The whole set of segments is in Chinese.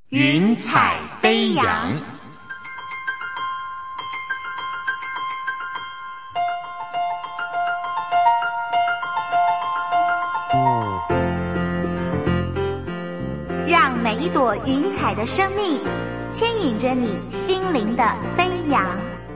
云彩飞扬。 让每一朵云彩的生命牵引着你心灵的飞扬。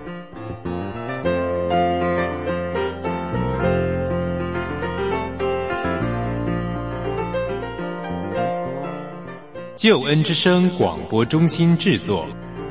救恩之声广播中心制作。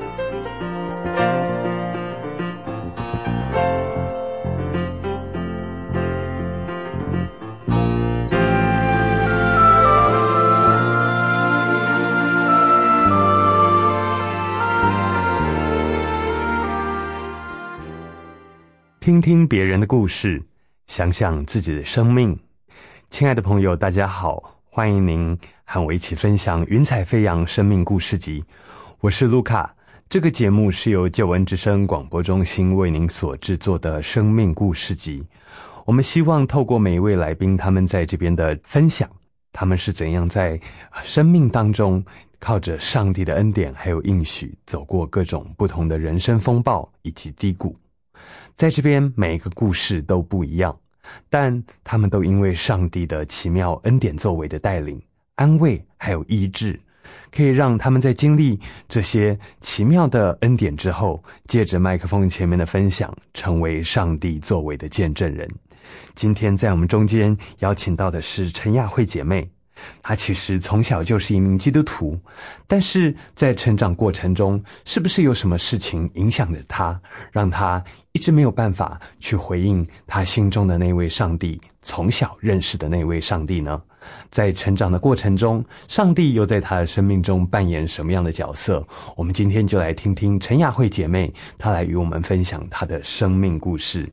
听听别人的故事，想想自己的生命。亲爱的朋友，大家好，欢迎您和我一起分享云彩飞扬生命故事集。我是卢卡，这个节目是由救恩之声广播中心为您所制作的生命故事集。我们希望透过每一位来宾他们在这边的分享，他们是怎样在生命当中靠着上帝的恩典还有应许走过各种不同的人生风暴以及低谷。在这边每一个故事都不一样，但他们都因为上帝的奇妙恩典作为的带领、安慰还有医治，可以让他们在经历这些奇妙的恩典之后，借着麦克风前面的分享，成为上帝作为的见证人。今天在我们中间邀请到的是陈雅慧姐妹，她其实从小就是一名基督徒，但是在成长过程中，是不是有什么事情影响着她，让她一直没有办法去回应她心中的那位上帝，从小认识的那位上帝呢？在成长的过程中，上帝又在她的生命中扮演什么样的角色？我们今天就来听听陈雅慧姐妹，她来与我们分享她的生命故事。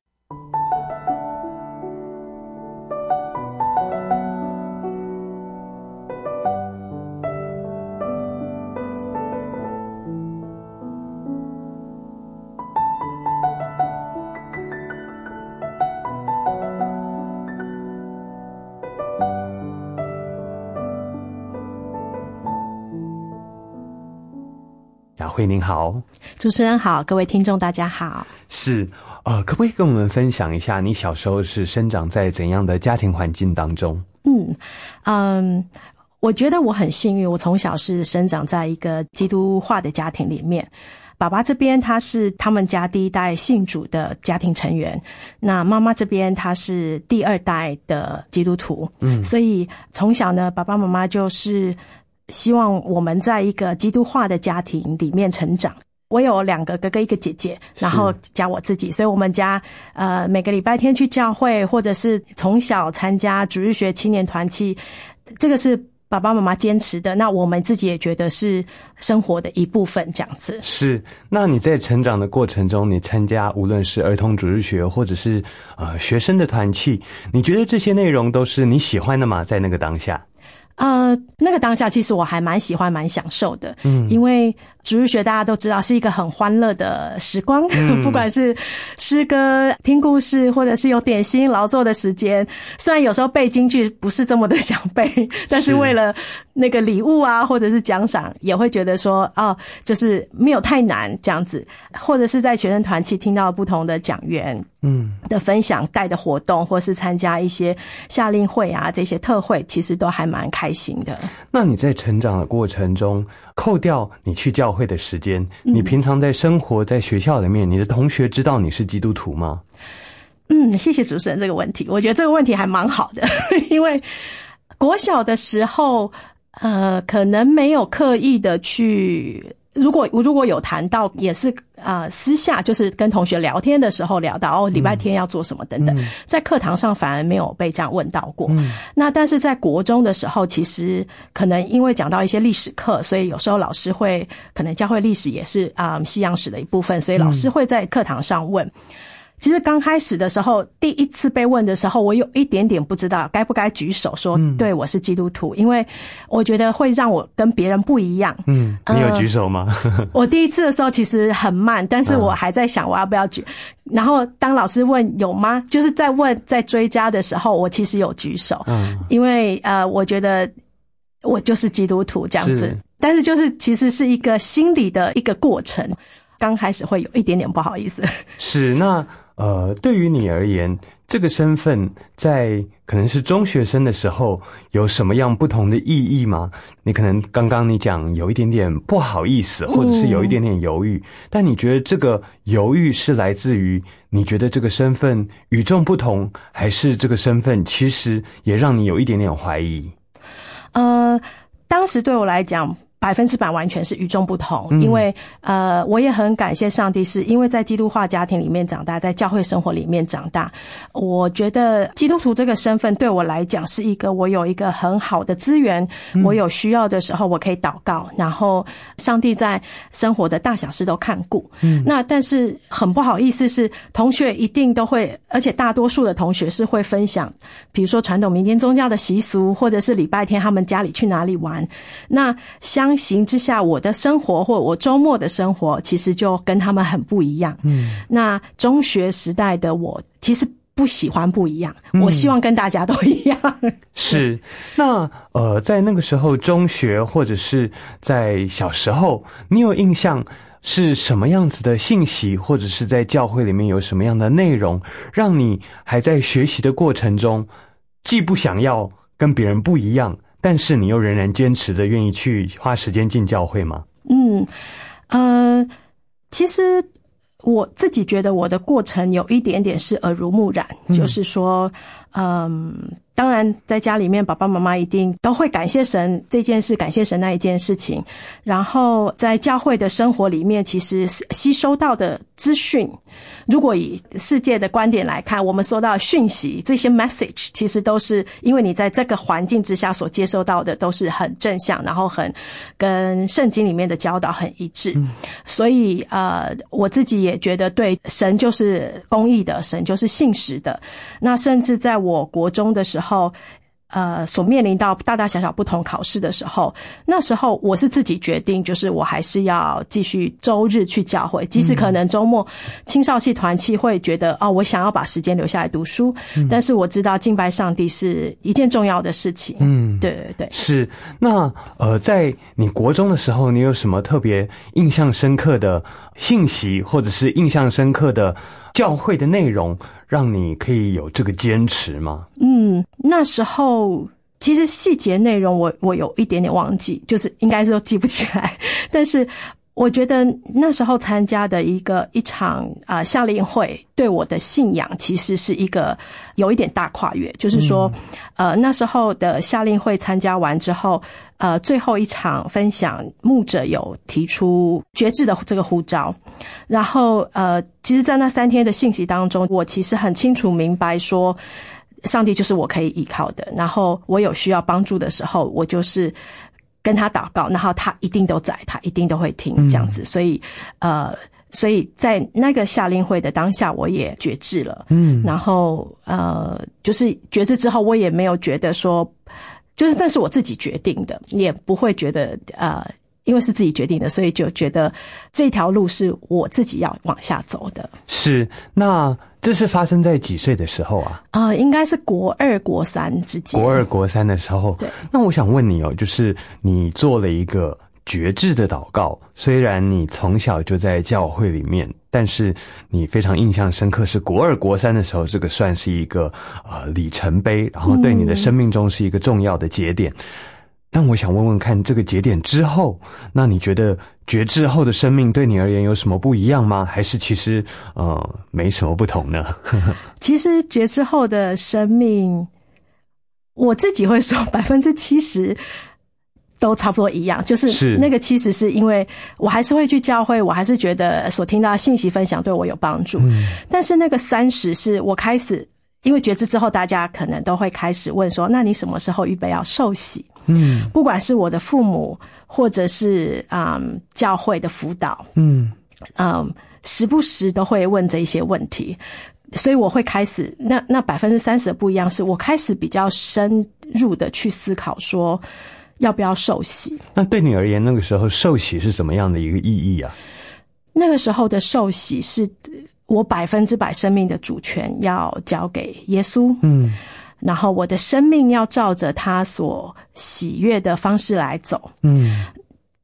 雅慧您好。 主持人好，各位听众大家好。 是可不可以跟我们分享一下你小时候是生长在怎样的家庭环境当中？ 我觉得我很幸运，我从小是生长在一个基督化的家庭里面。爸爸这边他是他们家第一代信主的家庭成员，那妈妈这边他是第二代的基督徒。所以从小呢，爸爸妈妈就是希望我们在一个基督化的家庭里面成长。我有2个哥哥1个姐姐，然后加我自己，所以我们家每个礼拜天去教会，或者是从小参加主日学青年团契，这个是爸爸妈妈坚持的，那我们自己也觉得是生活的一部分这样子。是， 那你在成长的过程中，你参加无论是儿童主日学或者是学生的团契，你觉得这些内容都是你喜欢的吗？在那个当下？ 那个当下其实我还蛮喜欢蛮享受的，因为主日学大家都知道是一个很欢乐的时光，不管是诗歌、听故事，或者是有点心劳作的时间。虽然有时候背京剧不是这么的想背，但是为了那个礼物啊，或者是奖赏，也会觉得说就是没有太难这样子。或者是在学生团契听到不同的讲员的分享、带的活动，或是参加一些夏令会啊，这些特会，其实都还蛮开心的。 那你在成长的过程中，扣掉你去教会的时间，你平常在生活在学校里面，你的同学知道你是基督徒吗？ 谢谢主持人这个问题，我觉得这个问题还蛮好的，因为国小的时候可能没有刻意的去，如果有谈到，也是私下就是跟同学聊天的时候聊到礼拜天要做什么等等，在课堂上反而没有被这样问到过。那但是在国中的时候，其实可能因为讲到一些历史课，所以有时候老师会，可能教会历史也是西洋史的一部分，所以老师会在课堂上问。其实刚开始的时候，第一次被问的时候，我有一点点不知道该不该举手说对我是基督徒，因为我觉得会让我跟别人不一样。 你有举手吗？ 我第一次的时候其实很慢，但是我还在想我要不要举。然后当老师问有吗，就是在问在追加的时候，我其实有举手。因为我觉得我就是基督徒这样子。 但是就是其实是一个心理的一个过程，刚开始会有一点点不好意思。是， 那对于你而言，这个身份在可能是中学生的时候有什么样不同的意义吗？你可能刚刚你讲有一点点不好意思，或者是有一点点犹豫，但你觉得这个犹豫是来自于你觉得这个身份与众不同，还是这个身份其实也让你有一点点怀疑？ 当时对我来讲100%完全是与众不同，因为我也很感谢上帝，是因为在基督化家庭里面长大，在教会生活里面长大，我觉得基督徒这个身份对我来讲是一个我有一个很好的资源，我有需要的时候我可以祷告，然后上帝在生活的大小事都看顾。那但是很不好意思是同学一定都会，而且大多数的同学是会分享比如说传统民间宗教的习俗，或者是礼拜天他们家里去哪里玩，那相形之下我的生活或我周末的生活其实就跟他们很不一样。那中学时代的我其实不喜欢不一样，我希望跟大家都一样。 是，那在那个时候中学或者是在小时候，你有印象是什么样子的信息，或者是在教会里面有什么样的内容，让你还在学习的过程中既不想要跟别人不一样，但是你又仍然坚持着愿意去花时间进教会吗？ 其实我自己觉得我的过程有一点点是耳濡目染，就是说当然在家里面爸爸妈妈一定都会感谢神这件事，感谢神那一件事情，然后在教会的生活里面其实吸收到的资讯，如果以世界的观点来看，我们收到的讯息，这些 message 其实都是因为你在这个环境之下所接收到的都是很正向，然后很跟圣经里面的教导很一致。所以我自己也觉得对，神就是公义的，神就是信实的。那甚至在我国中的时候所面临到大大小小不同考试的时候，那时候我是自己决定，就是我还是要继续周日去教会，即使可能周末青少系团契会觉得我想要把时间留下来读书，但是我知道敬拜上帝是一件重要的事情。对对对。是， 那在你国中的时候，你有什么特别印象深刻的信息，或者是印象深刻的教会的内容，让你可以有这个坚持吗？ 那时候其实细节内容我有一点点忘记，就是应该是都记不起来，但是我觉得那时候参加的一场夏令会对我的信仰其实是一个有一点大跨越，就是说那时候的夏令会参加完之后，最后一场分享牧者有提出决志的这个呼召，然后其实在那3天的信息当中，我其实很清楚明白说上帝就是我可以依靠的，然后我有需要帮助的时候，我就是跟他祷告，然后他一定都在，他一定都会听这样子。所以在那个夏令会的当下我也决志了。然后就是决志之后我也没有觉得说，就是那是我自己决定的，也不会觉得因为是自己决定的，所以就觉得这条路是我自己要往下走的。 是，那这是发生在几岁的时候啊？ 应该是国2、国3之间。 国2、国3的时候。对。那我想问你就是你做了一个决志的祷告，虽然你从小就在教会里面，但是你非常印象深刻是国2、国3的时候，这个算是一个里程碑，然后对你的生命中是一个重要的节点。但我想问问看，这个节点之后，那你觉得决志后的生命对你而言有什么不一样吗？还是其实没什么不同呢？ 其实决志后的生命，我自己会说70%都差不多一样，就是那个70%是因为我还是会去教会，我还是觉得所听到的信息分享对我有帮助。但是那个30%是我开始，因为决志之后大家可能都会开始问说，那你什么时候预备要受洗？不管是我的父母或者是教会的辅导，时不时都会问这些问题，所以我会开始那30%的不一样是我开始比较深入的去思考说要不要受洗。 那对你而言，那个时候受洗是怎么样的一个意义啊？ 那个时候的受洗是我100%生命的主权要交给耶稣。然后我的生命要照着他所喜悦的方式来走。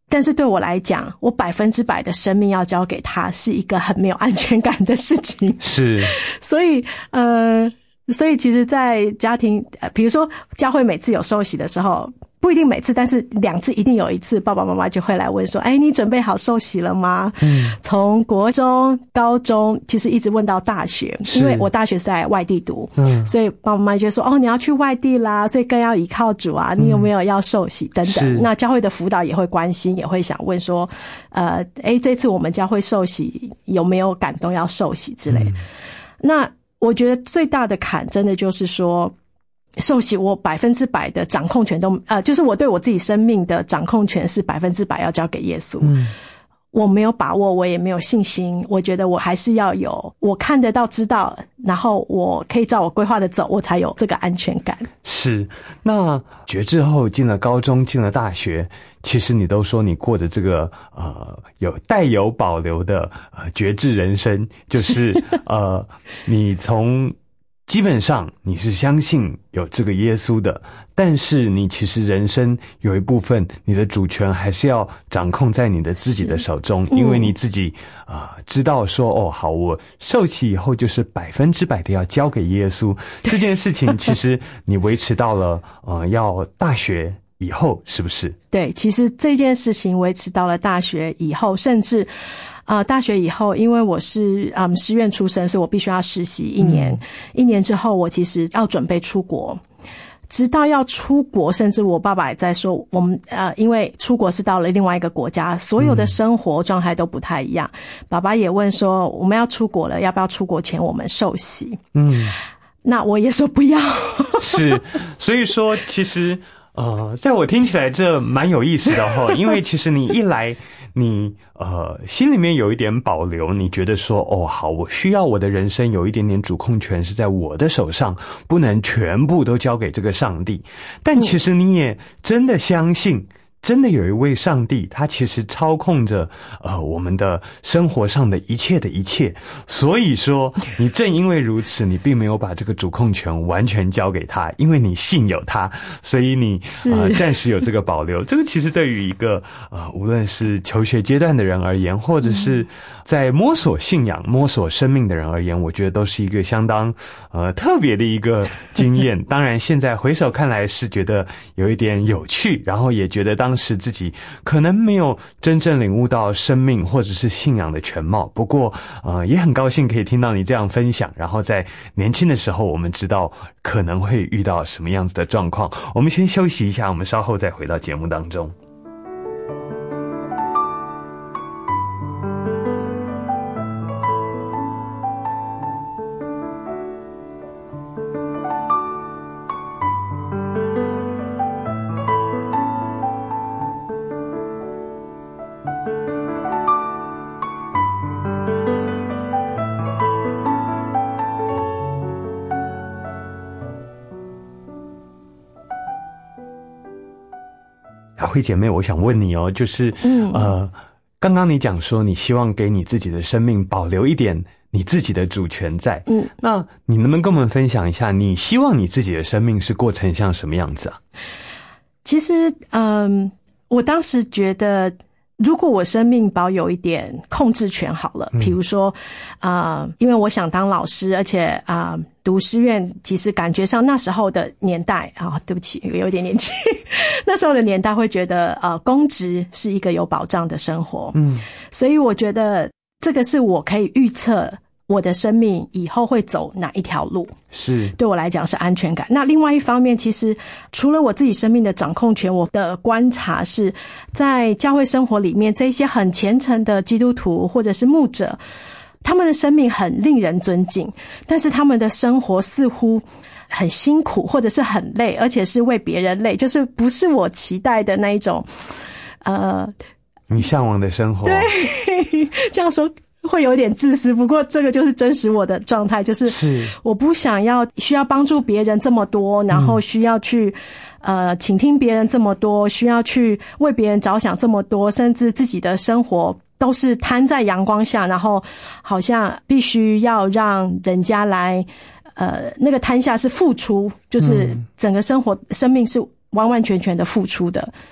但是对我来讲，我100%的生命要交给他，是一个很没有安全感的事情。 是， 所以其实在家庭，比如说教会每次有受洗的时候，不一定每次，但是2次一定有一次，爸爸妈妈就会来问说：“哎，你准备好受洗了吗？”从国中、高中，其实一直问到大学，因为我大学是在外地读，所以爸爸妈妈就说：“哦，你要去外地啦，所以更要依靠主啊，你有没有要受洗等等。”那教会的辅导也会关心，也会想问说：“这次我们教会受洗有没有感动要受洗之类的？”那我觉得最大的坎真的就是说，受洗我100%的掌控权都就是我对我自己生命的掌控权是100%要交给耶稣。我没有把握，我也没有信心，我觉得我还是要有，我看得到知道，然后我可以照我规划的走，我才有这个安全感。 是，那决志后进了高中，进了大学，其实你都说你过着这个带有保留的决志人生，就是你从基本上你是相信有这个耶稣的，但是你其实人生有一部分你的主权还是要掌控在你的自己的手中，因为你自己知道说好，我受洗以后就是100%的要交给耶稣。这件事情其实你维持到了要大学以后，是不是？ 对，其实这件事情维持到了大学以后，甚至大学以后，因为我是师院出身，所以我必须要实习1年。1年之后，我其实要准备出国。直到要出国，甚至我爸爸也在说，我们因为出国是到了另外一个国家，所有的生活状态都不太一样。爸爸也问说，我们要出国了，要不要出国前我们受洗？那我也说不要。 是，所以说其实在我听起来这蛮有意思的因为其实你一来你心里面有一点保留，你觉得说好，我需要我的人生有一点点主控权是在我的手上，不能全部都交给这个上帝。但其实你也真的相信真的有一位上帝，他其实操控着我们的生活上的一切的一切。所以说你正因为如此，你并没有把这个主控权完全交给他，因为你信有他，所以你暂时有这个保留。这个其实对于一个无论是求学阶段的人而言，或者是在摸索信仰摸索生命的人而言，我觉得都是一个相当特别的一个经验。当然现在回首看来是觉得有一点有趣，然后也觉得当时自己可能没有真正领悟到生命或者是信仰的全貌。不过也很高兴可以听到你这样分享，然后在年轻的时候我们知道可能会遇到什么样子的状况。我们先休息一下，我们稍后再回到节目当中。慧姐妹，我想问你就是刚刚你讲说你希望给你自己的生命保留一点你自己的主权在，那你能不能跟我们分享一下，你希望你自己的生命是过成像什么样子啊？ 其实我当时觉得如果我生命保有一点控制权好了，比如说因为我想当老师，而且读师院，其实感觉上那时候的年代对不起，有一点年纪那时候的年代会觉得公职是一个有保障的生活，所以我觉得这个是我可以预测我的生命以后会走哪一条路，是对我来讲是安全感。那另外一方面，其实除了我自己生命的掌控权，我的观察是在教会生活里面，这些很虔诚的基督徒或者是牧者，他们的生命很令人尊敬，但是他们的生活似乎很辛苦，或者是很累，而且是为别人累，就是不是我期待的那一种你向往的生活。 对，这样说会有点自私，不过这个就是真实我的状态，就是我不想要需要帮助别人这么多，然后需要去倾听别人这么多，需要去为别人着想这么多，甚至自己的生活都是摊在阳光下，然后好像必须要让人家来那个摊下是付出，就是整个生命是完完全全的付出的。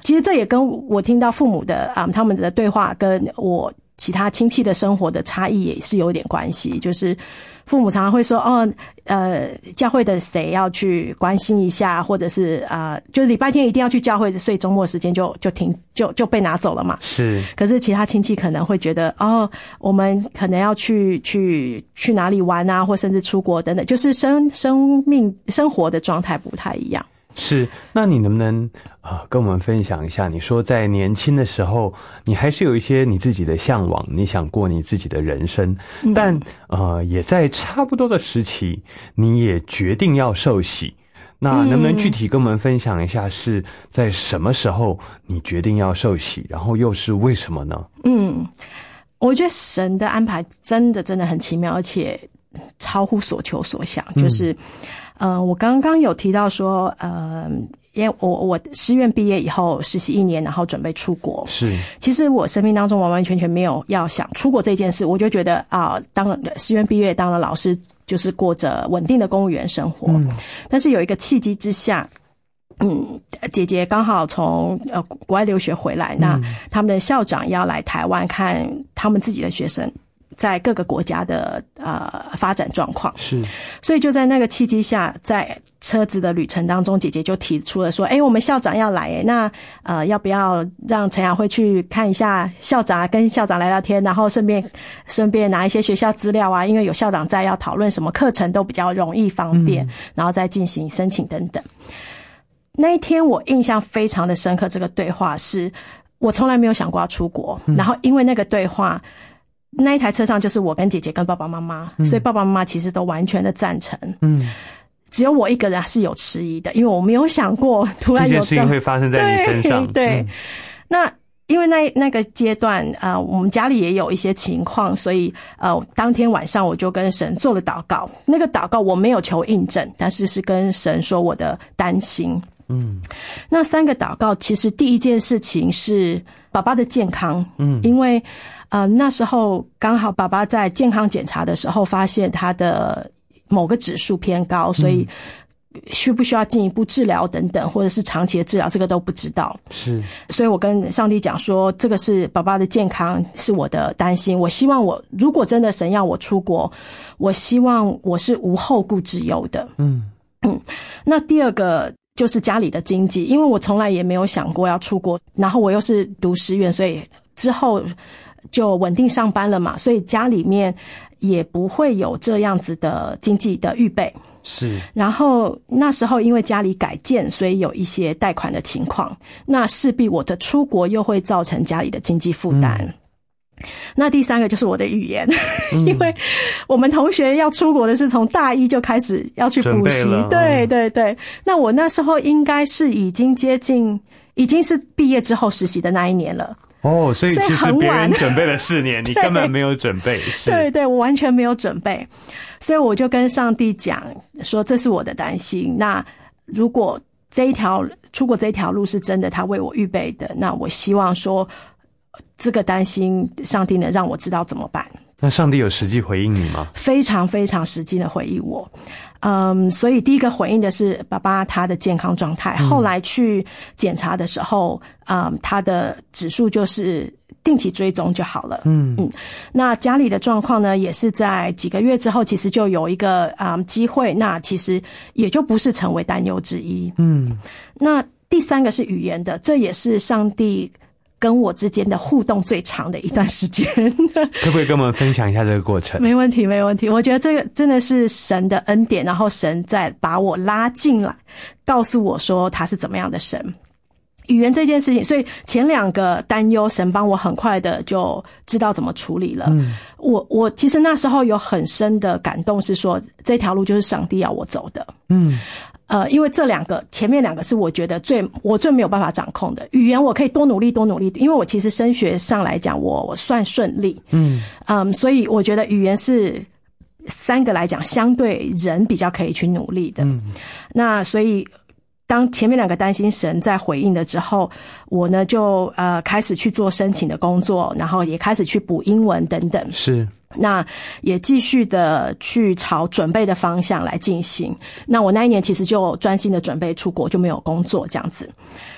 其实这也跟我听到父母的他们的对话跟我其他亲戚的生活的差异也是有点关系，就是父母常常会说教会的谁要去关心一下，或者是就是礼拜天一定要去教会，所以周末时间就被拿走了嘛。是。可是其他亲戚可能会觉得我们可能要去哪里玩啊，或甚至出国等等，就是生活的状态不太一样。 是，那你能不能跟我们分享一下，你说在年轻的时候你还是有一些你自己的向往，你想过你自己的人生，但也在差不多的时期你也决定要受洗，那能不能具体跟我们分享一下是在什么时候你决定要受洗，然后又是为什么呢？ 我觉得神的安排真的很奇妙，而且超乎所求所想，就是我刚刚有提到说因为我师院毕业以后实习1年，然后准备出国。是，其实我生命当中完完全全没有要想出国这件事，我就觉得当了师院毕业，当了老师，就是过着稳定的公务员生活。但是有一个契机之下，姐姐刚好从国外留学回来，那他们的校长要来台湾看他们自己的学生在各个国家的发展状况。是，所以就在那个契机下，在车子的旅程当中，姐姐就提出了说我们校长要来那要不要让陈雅慧去看一下校长，跟校长聊聊天，然后顺便拿一些学校资料啊，因为有校长在，要讨论什么课程都比较容易方便，然后再进行申请等等。那一天我印象非常的深刻，这个对话是我从来没有想过要出国，然后因为那个对话，那一台车上就是我跟姐姐跟爸爸妈妈，所以爸爸妈妈其实都完全的赞成。只有我一个人是有迟疑的，因为我没有想过突然有这件事情会发生在你身上。 对，那因为那个阶段我们家里也有一些情况，所以当天晚上我就跟神做了祷告。那个祷告我没有求印证，但是跟神说我的担心。那3个祷告，其实第一件事情是爸爸的健康。因为那时候刚好爸爸在健康检查的时候发现他的某个指数偏高，所以需不需要进一步治疗等等，或者是长期的治疗，这个都不知道。是，所以我跟上帝讲说，这个是爸爸的健康，是我的担心。我希望如果真的神要我出国，我希望我是无后顾之忧的。那第二个就是家里的经济，因为我从来也没有想过要出国，然后我又是读师院，所以之后就稳定上班了嘛，所以家里面也不会有这样子的经济的预备。是，然后那时候因为家里改建，所以有一些贷款的情况，那势必我的出国又会造成家里的经济负担。那第3个就是我的语言，因为我们同学要出国的是从大1就开始要去补习。对，那我那时候应该是已经是毕业之后实习的那一年了。 所以其实别人准备了4年，你根本没有准备。 对，我完全没有准备，所以我就跟上帝讲说，这是我的担心。那如果出国这一条路是真的他为我预备的，那我希望说这个担心上帝能让我知道怎么办。 那上帝有实际回应你吗？ 非常非常实际的回应我。所以第一个回应的是爸爸他的健康状态，后来去检查的时候他的指数就是定期追踪就好了。那家里的状况呢，也是在几个月之后其实就有一个机会，那其实也就不是成为担忧之一。那第3个是语言的，这也是上帝跟我之间的互动最长的一段时间。 可不可以跟我们分享一下这个过程？ 没问题。我觉得这个真的是神的恩典，然后神在把我拉进来，告诉我说他是怎么样的神。语言这件事情，所以前2个担忧，神帮我很快的就知道怎么处理了。我其实那时候有很深的感动，是说这条路就是上帝要我走的。因为前面2个是我觉得我最没有办法掌控的。语言我可以多努力，因为我其实升学上来讲我算顺利。所以我觉得语言是3个来讲相对人比较可以去努力的。那所以当前面2个担心神在回应了之后，我呢就开始去做申请的工作，然后也开始去补英文等等。是，那也继续的去朝准备的方向来进行。那我那一年其实就专心的准备出国，就没有工作这样子。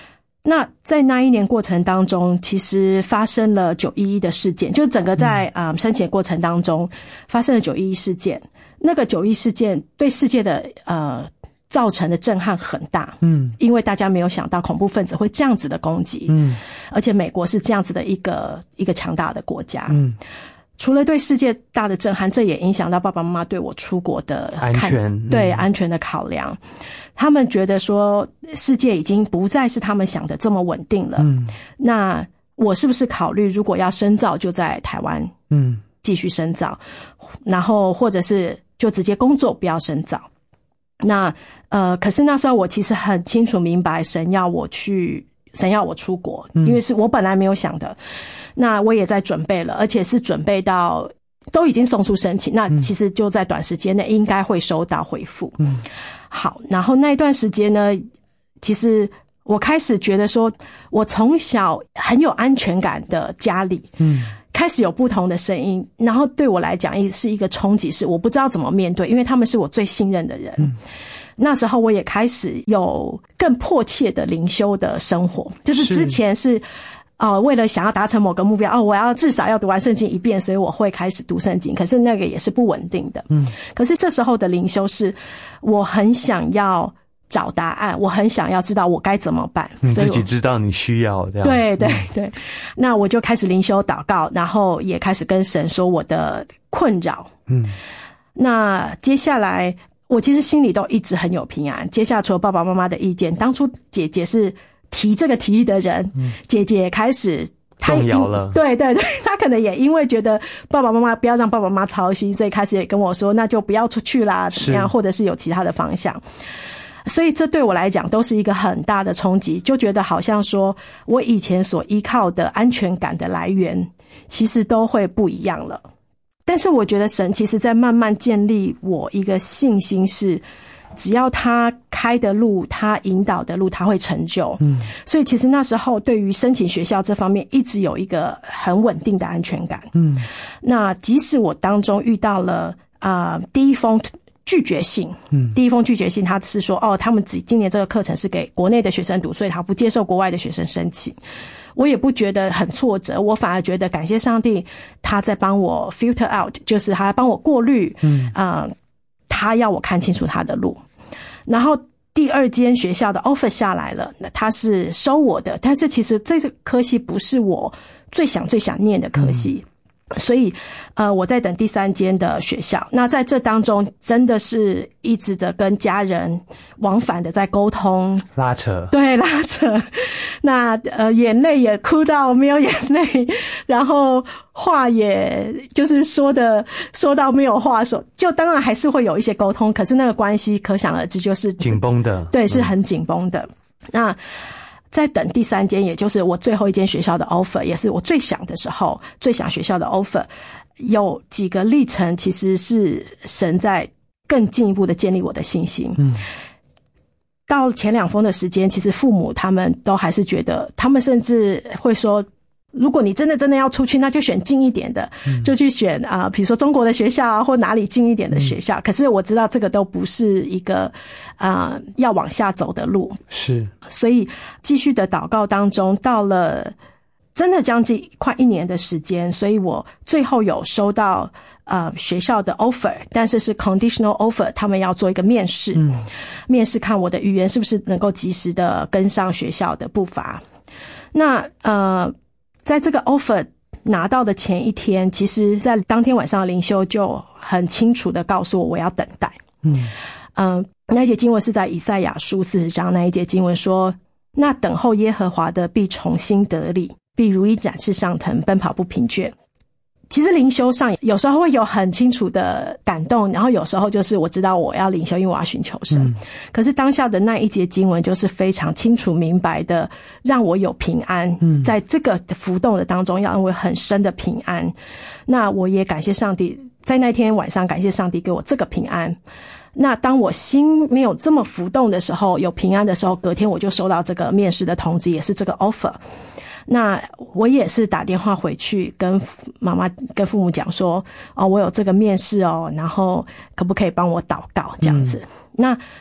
那在那一年过程当中，其实发生了911的事件，就整个在申请的过程当中发生了911事件。那个911事件对世界的造成的震撼很大，因为大家没有想到恐怖分子会这样子的攻击，而且美国是这样子的一个强大的国家，除了对世界大的震撼，这也影响到爸爸妈妈对我出国的安全， 对安全的考量。他们觉得说世界已经不再是他们想的这么稳定了，那我是不是考虑如果要深造就在台湾继续深造，然后或者是就直接工作不要深造。那可是那时候我其实很清楚明白神要我出国，因为是我本来没有想的。那我也在准备了，而且是准备到都已经送出申请，那其实就在短时间内应该会收到回复。好，然后那一段时间呢，其实我开始觉得说我从小很有安全感的家里开始有不同的声音，然后对我来讲是一个冲击，是我不知道怎么面对，因为他们是我最信任的人。那时候我也开始有更迫切的灵修的生活，就是之前是为了想要达成某个目标，我要至少要读完圣经一遍，所以我会开始读圣经，可是那个也是不稳定的。可是这时候的灵修是我很想要找答案，我很想要知道我该怎么办， 你自己知道你需要这样。 对对对，那我就开始灵修祷告，然后也开始跟神说我的困扰。那接下来我其实心里都一直很有平安。接下来除了爸爸妈妈的意见，当初姐姐是提这个提议的人，姐姐开始动摇了。 对对对，她可能也因为觉得爸爸妈妈不要让爸爸妈妈操心，所以开始也跟我说那就不要出去啦，怎么样，或者是有其他的方向。所以这对我来讲都是一个很大的冲击，就觉得好像说我以前所依靠的安全感的来源其实都会不一样了。但是我觉得神其实在慢慢建立我一个信心，是只要他开的路，他引导的路，他会成就。所以其实那时候对于申请学校这方面一直有一个很稳定的安全感。那即使我当中遇到了第一封拒绝信，他是说他们今年这个课程是给国内的学生读，所以他不接受国外的学生申请。我也不觉得很挫折，我反而觉得感谢上帝，他在帮我 filter out， 就是他帮我过滤，他要我看清楚他的路。然后第二间学校的 offer 下来了，他是收我的，但是其实这个科系不是我最想念的科系。所以我在等第三间的学校。那在这当中真的是一直的跟家人往返的在沟通， 拉扯。 那眼泪也哭到没有眼泪，然后话也就是说到没有话说，就当然还是会有一些沟通，可是那个关系可想而知就是紧绷的。 对，是很紧绷的。那在等第三间，也就是我最后一间学校的 offer， 也是我最想学校的 offer， 有几个历程其实是神在更进一步的建立我的信心。到前2封的时间，其实父母他们都还是觉得，他们甚至会说，如果你真的要出去，那就选近一点的，就去选比如说中国的学校或哪里近一点的学校。可是我知道这个都不是一个要往下走的路。是，所以继续的祷告当中，到了真的将近快1年的时间，所以我最后有收到学校的 offer， 但是 conditional offer， 他们要做一个面试，面试看我的语言是不是能够及时的跟上学校的步伐。那在这个 offer 拿到的前一天，其实在当天晚上的灵修就很清楚的告诉我要等待。那一节经文是在以赛亚书40章那一节经文说，那等候耶和华的必重新得力，必如鹰展翅上腾，奔跑不疲倦。其实灵修上有时候会有很清楚的感动，然后有时候就是我知道我要灵修，因为我要寻求神。可是当下的那一节经文就是非常清楚明白的让我有平安，在这个浮动的当中要让我很深的平安。那我也感谢上帝，在那天晚上感谢上帝给我这个平安。那当我心没有这么浮动的时候，有平安的时候，隔天我就收到这个面试的通知，也是这个 offer。那我也是打电话回去跟妈妈跟父母讲说，我有这个面试然后可不可以帮我祷告这样子。那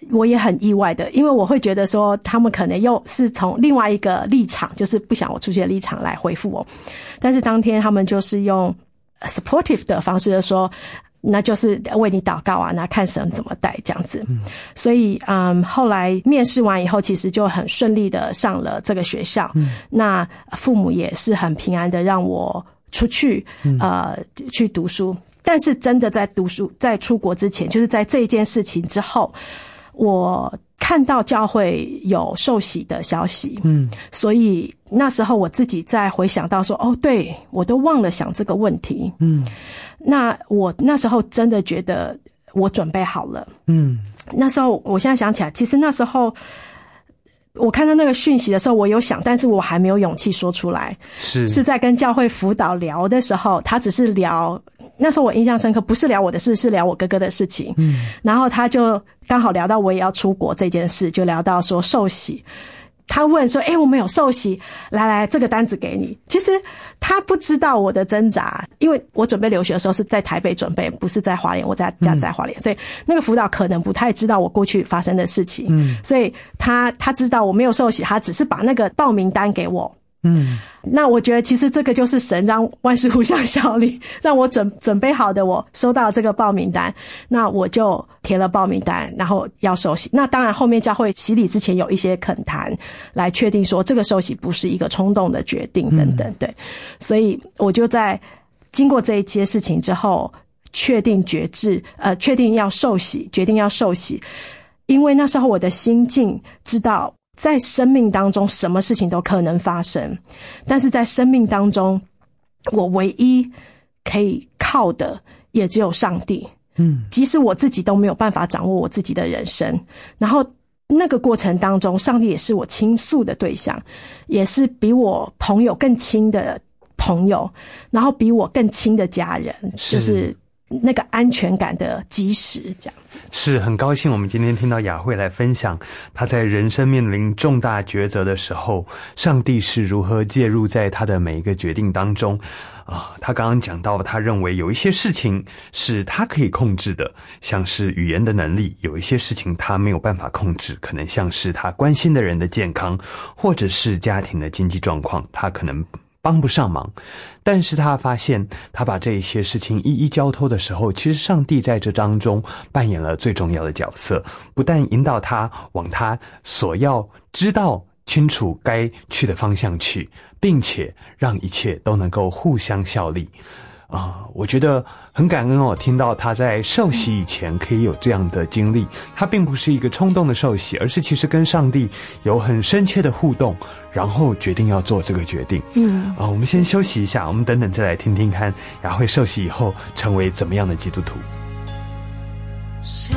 我也很意外的，因为我会觉得说他们可能又是从另外一个立场，就是不想我出去的立场来回复我，但是当天他们就是用 supportive 的方式就说，那就是为你祷告啊，那看神怎么带这样子。所以后来面试完以后，其实就很顺利的上了这个学校。那父母也是很平安的让我出去去读书。但是真的在读书，在出国之前，就是在这一件事情之后，我看到教会有受洗的消息。所以那时候我自己在回想到说，哦，对，我都忘了想这个问题。那我那时候真的觉得我准备好了。那时候我现在想起来，其实那时候我看到那个讯息的时候，我有想，但是我还没有勇气说出来。是在跟教会辅导聊的时候，他只是聊，那时候我印象深刻，不是聊我的事，是聊我哥哥的事情。然后他就刚好聊到我也要出国这件事，就聊到说受洗。他问说，我们有受洗，来这个单子给你。其实他不知道我的挣扎，因为我准备留学的时候是在台北准备，不是在花莲，我家在花莲，所以那个辅导可能不太知道我过去发生的事情。所以他知道我没有受洗，他只是把那个报名单给我。那我觉得其实这个就是神让万事互相效力，让我准备好的，我收到这个报名单，那我就填了报名单，然后要受洗。那当然后面教会洗礼之前有一些恳谈来确定说这个受洗不是一个冲动的决定等等。对，所以我就在经过这一些事情之后确定决志，确定要受洗，决定要受洗。因为那时候我的心境知道在生命当中什么事情都可能发生，但是在生命当中我唯一可以靠的也只有上帝。即使我自己都没有办法掌握我自己的人生，然后那个过程当中上帝也是我倾诉的对象，也是比我朋友更亲的朋友，然后比我更亲的家人，就是那个安全感的基石，这样子。 是很高兴我们今天听到雅慧来分享她在人生面临重大抉择的时候，上帝是如何介入在她的每一个决定当中。他刚刚讲到他认为有一些事情是他可以控制的，像是语言的能力，有一些事情他没有办法控制，可能像是他关心的人的健康，或者是家庭的经济状况，他可能帮不上忙。但是他发现他把这一些事情一一交托的时候，其实上帝在这当中扮演了最重要的角色，不但引导他往他所要知道清楚该去的方向去，并且让一切都能够互相效力。我觉得很感恩听到他在受洗以前可以有这样的经历，他并不是一个冲动的受洗，而是其实跟上帝有很深切的互动，然后决定要做这个决定。我们先休息一下，我们等等再来听听看雅慧受洗以后成为怎么样的基督徒。 神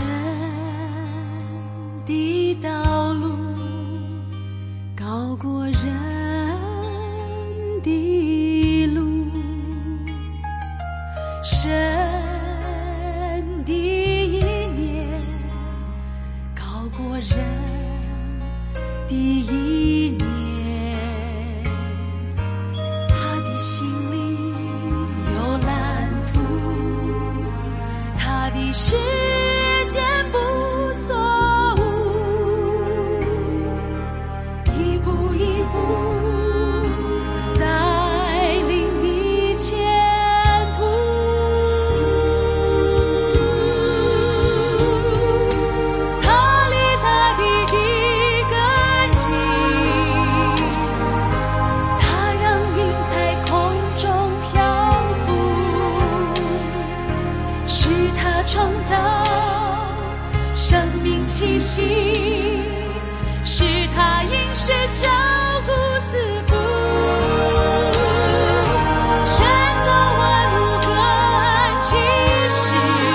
的道路高过人的路，神的意念高过人的意念，他的心里有蓝图，他的时间不错误，一步一步带领你前途，他立大地的根基，他让云在空中漂浮，是他创造生命气息，是他饮食照顾自负，神造万物各按其时，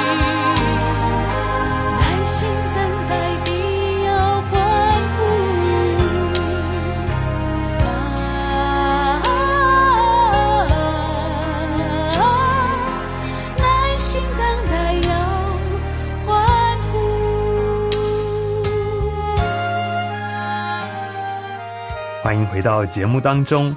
耐心等待必要欢呼，耐心等待要欢呼。 欢迎回到节目当中，我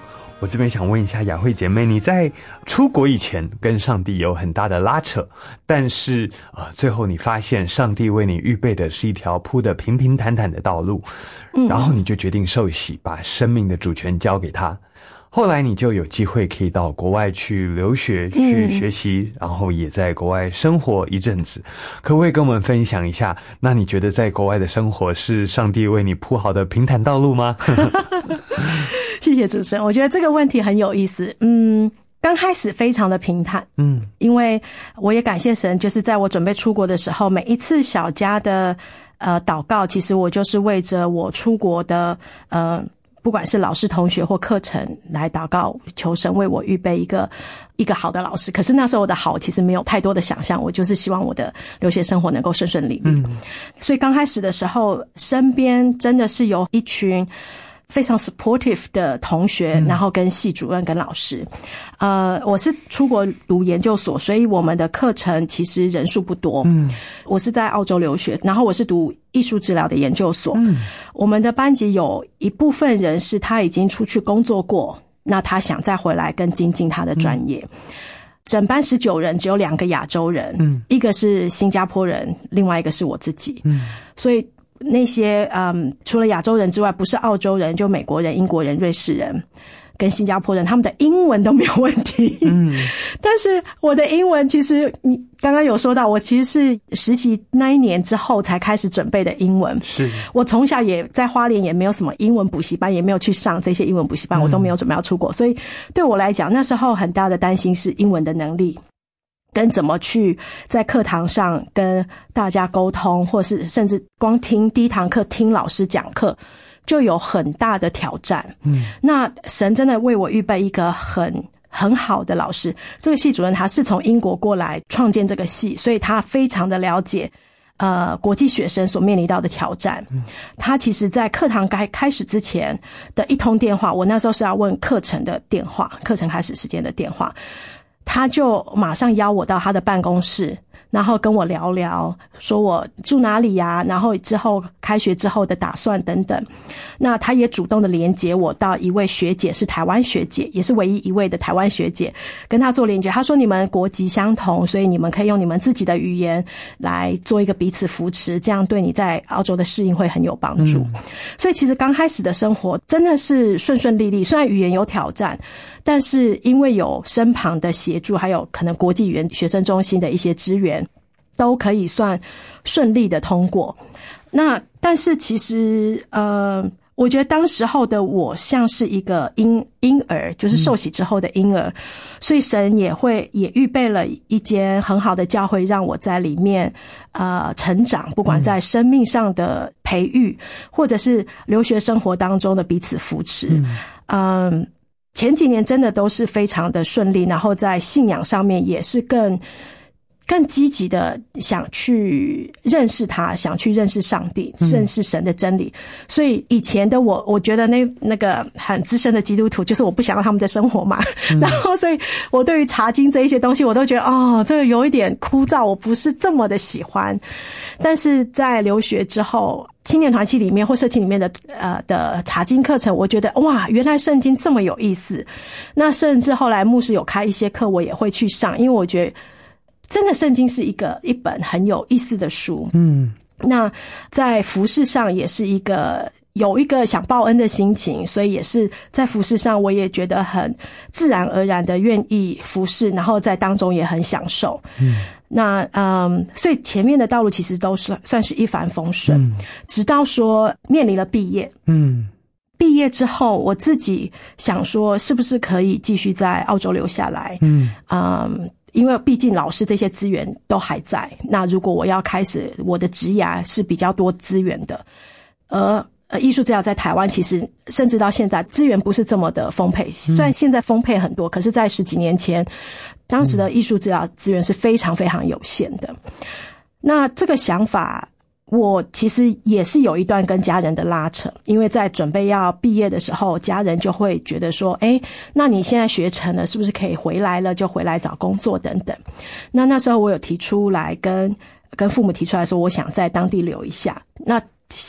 我这边想问一下雅慧姐妹，你在出国以前跟上帝有很大的拉扯，但是最后你发现上帝为你预备的是一条铺得平平坦坦的道路，然后你就决定受洗，把生命的主权交给他。后来你就有机会可以到国外去留学去学习，然后也在国外生活一阵子。可不可以跟我们分享一下，那你觉得在国外的生活是上帝为你铺好的平坦道路吗？ 谢谢主持人，我觉得这个问题很有意思。刚开始非常的平坦，因为我也感谢神，就是在我准备出国的时候，每一次小家的祷告，其实我就是为着我出国的不管是老师、同学或课程来祷告，求神为我预备一个好的老师。可是那时候我的好其实没有太多的想象，我就是希望我的留学生活能够顺顺利利。所以刚开始的时候，身边真的是有一群非常 supportive 的同学，然后跟系主任跟老师。我是出国读研究所，所以我们的课程其实人数不多。我是在澳洲留学，然后我是读艺术治疗的研究所。我们的班级有一部分人是他已经出去工作过，那他想再回来更精进他的专业。整班19人，只有2个亚洲人，一个是新加坡人，另外一个是我自己。所以那些除了亚洲人之外，不是澳洲人，就美国人、英国人、瑞士人跟新加坡人，他们的英文都没有问题。但是我的英文，其实你刚刚有说到，我其实是实习那一年之后才开始准备的英文。是我从小也在花莲也没有什么英文补习班，也没有去上这些英文补习班，我都没有准备要出国，所以对我来讲，那时候很大的担心是英文的能力。跟怎么去在课堂上跟大家沟通，或是甚至光听第一堂课听老师讲课，就有很大的挑战。那神真的为我预备一个很好的老师。这个系主任他是从英国过来创建这个系，所以他非常的了解国际学生所面临到的挑战。他其实在课堂开始之前的一通电话，我那时候是要问课程的电话，课程开始时间的电话，他就马上邀我到他的办公室，然后跟我聊聊，说我住哪里呀，然后之后开学之后的打算等等。那他也主动的连结我到一位学姐，是台湾学姐，也是唯一一位的台湾学姐，跟他做连结。他说你们国籍相同，所以你们可以用你们自己的语言来做一个彼此扶持，这样对你在澳洲的适应会很有帮助。所以其实刚开始的生活真的是顺顺利利，虽然语言有挑战，但是因为有身旁的协助，还有可能国际语言学生中心的一些资源，都可以算顺利的通过。那但是其实我觉得当时候的我像是一个婴儿，就是受洗之后的婴儿，所以神也预备了一间很好的教会，让我在里面成长，不管在生命上的培育，或者是留学生活当中的彼此扶持。前几年真的都是非常的顺利，然后在信仰上面也是更积极的想去认识他，想去认识上帝，认识神的真理。所以以前的我觉得那个很资深的基督徒，就是我不想要他们的生活嘛。然后所以我对于查经这一些东西，我都觉得这个有一点枯燥，我不是这么的喜欢。但是在留学之后，青年团契里面或社青里面的查经课程，我觉得哇，原来圣经这么有意思。那甚至后来牧师有开一些课，我也会去上，因为我觉得真的圣经是一本很有意思的书。那在服事上也是有一个想报恩的心情，所以也是在服事上我也觉得很自然而然的愿意服事，然后在当中也很享受。那所以前面的道路其实都算是一帆风顺，直到说面临了毕业。毕业之后我自己想说是不是可以继续在澳洲留下来。因为毕竟老师这些资源都还在，那如果我要开始我的职涯是比较多资源的，而艺术治疗在台湾其实甚至到现在资源不是这么的丰沛，虽然现在丰沛很多，可是在10几年前当时的艺术治疗资源是非常非常有限的。那这个想法我其实也是有一段跟家人的拉扯，因为在准备要毕业的时候，家人就会觉得说那你现在学成了，是不是可以回来了，就回来找工作等等。那时候我有提出来跟父母提出来说，我想在当地留一下。那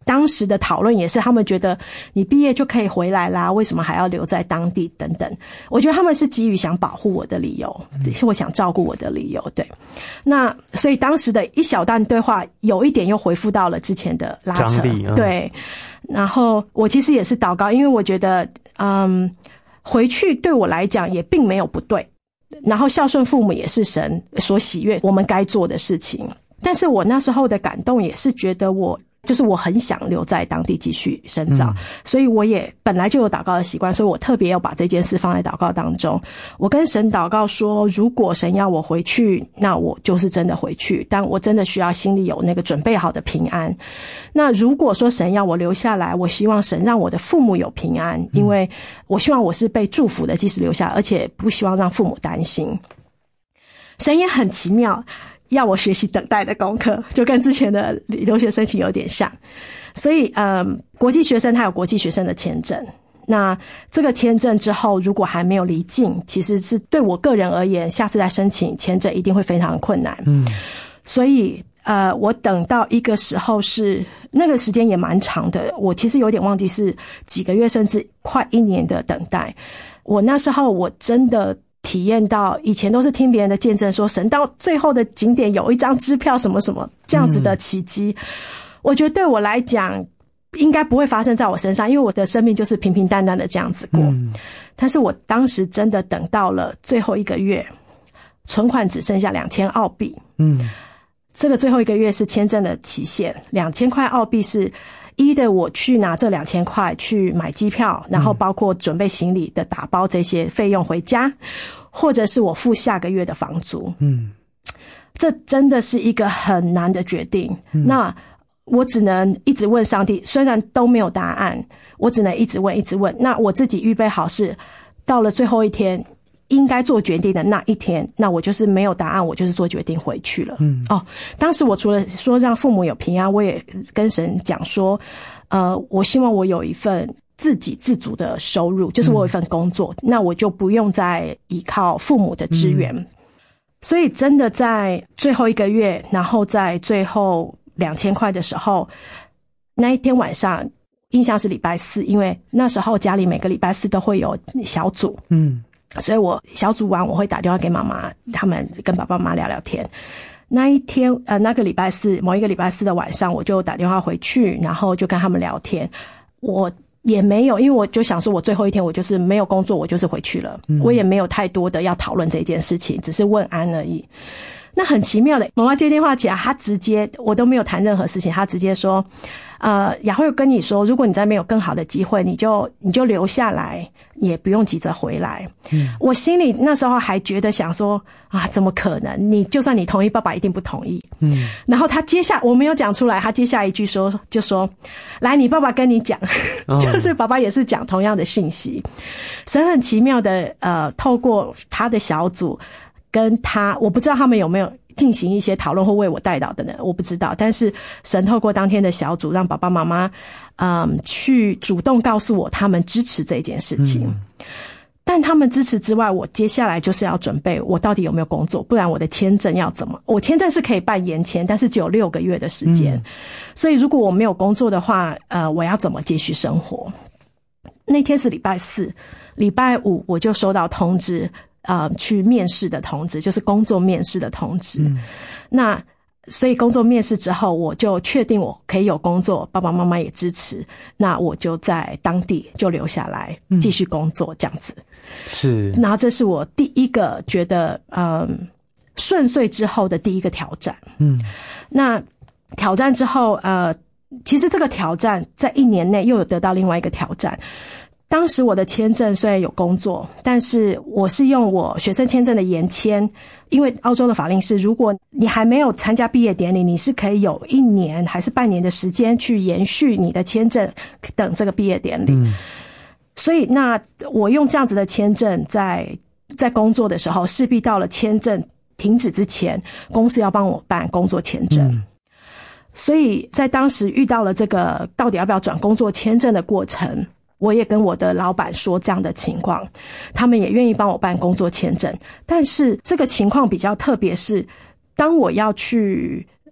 当时的讨论也是，他们觉得你毕业就可以回来啦，为什么还要留在当地等等。我觉得他们是基于想保护我的理由，是我想照顾我的理由。对，那所以当时的一小段对话有一点又回复到了之前的拉扯。对，然后我其实也是祷告，因为我觉得回去对我来讲也并没有不对，然后孝顺父母也是神所喜悦我们该做的事情。但是我那时候的感动也是觉得我很想留在当地继续深造，所以我也本来就有祷告的习惯，所以我特别要把这件事放在祷告当中。我跟神祷告说，如果神要我回去，那我就是真的回去，但我真的需要心里有那个准备好的平安。那如果说神要我留下来，我希望神让我的父母有平安，因为我希望我是被祝福的，即使留下来，而且不希望让父母担心。神也很奇妙，要我学习等待的功课，就跟之前的留学申请有点像。所以国际学生他有国际学生的签证，那这个签证之后如果还没有离境，其实是对我个人而言，下次再申请签证一定会非常困难。所以我等到一个时候是那个时间也蛮长的，我其实有点忘记是几个月甚至快1年的等待。我那时候我真的体验到，以前都是听别人的见证说神到最后的景点有一张支票什么什么这样子的奇迹，我觉得对我来讲应该不会发生在我身上，因为我的生命就是平平淡淡的这样子过。但是我当时真的等到了最后1个月，存款只剩下2000澳币。这个最后1个月是签证的期限，2000块澳币是我去拿这2000块去买机票，然后包括准备行李的打包这些费用回家，或者是我付下个月的房租。这真的是一个很难的决定。那我只能一直问上帝，虽然都没有答案，我只能一直问一直问。那我自己预备好是到了最后一天应该做决定的那一天，那我就是没有答案，我就是做决定回去了。当时我除了说让父母有平安，我也跟神讲说我希望我有一份自给自足的收入，就是我有一份工作，那我就不用再依靠父母的支援。所以真的在最后1个月，然后在最后2000块的时候，那一天晚上印象是礼拜4，因为那时候家里每个礼拜4都会有小组。所以我小组完我会打电话给妈妈，他们跟爸爸妈妈聊聊天。那一天那个礼拜4，某一个礼拜4的晚上，我就打电话回去，然后就跟他们聊天。我也没有，因为我就想说我最后一天我就是没有工作，我就是回去了。我也没有太多的要讨论这件事情，只是问安而已。那很奇妙的，妈妈接电话起来，她直接，我都没有谈任何事情，她直接说雅慧跟你说，如果你再没有更好的机会，你就留下来，也不用急着回来。我心里那时候还觉得想说怎么可能，就算你同意，爸爸一定不同意。然后他接下我没有讲出来，他接下一句就说来，你爸爸跟你讲。就是爸爸也是讲同样的信息。神很奇妙的透过他的小组跟他，我不知道他们有没有进行一些讨论或为我代祷的呢，我不知道。但是神透过当天的小组，让爸爸妈妈去主动告诉我他们支持这件事情。但他们支持之外，我接下来就是要准备我到底有没有工作，不然我的签证要怎么，我签证是可以办延签，但是只有6个月的时间。所以如果我没有工作的话我要怎么继续生活。那天是礼拜4，礼拜5我就收到通知去面试的通知，就是工作面试的通知。那所以工作面试之后，我就确定我可以有工作，爸爸妈妈也支持，那我就在当地就留下来继续工作这样子。是，然后这是我第一个觉得顺遂之后的第一个挑战。那挑战之后其实这个挑战在1年内又有得到另外一个挑战。当时我的签证虽然有工作，但是我是用我学生签证的延签，因为澳洲的法令是，如果你还没有参加毕业典礼，你是可以有1年还是半年的时间去延续你的签证，等这个毕业典礼。所以那我用这样子的签证在工作的时候，势必到了签证停止之前，公司要帮我办工作签证。所以在当时遇到了这个到底要不要转工作签证的过程，我也跟我的老板说这样的情况，他们也愿意帮我办工作签证。但是这个情况比较特别是，当我要去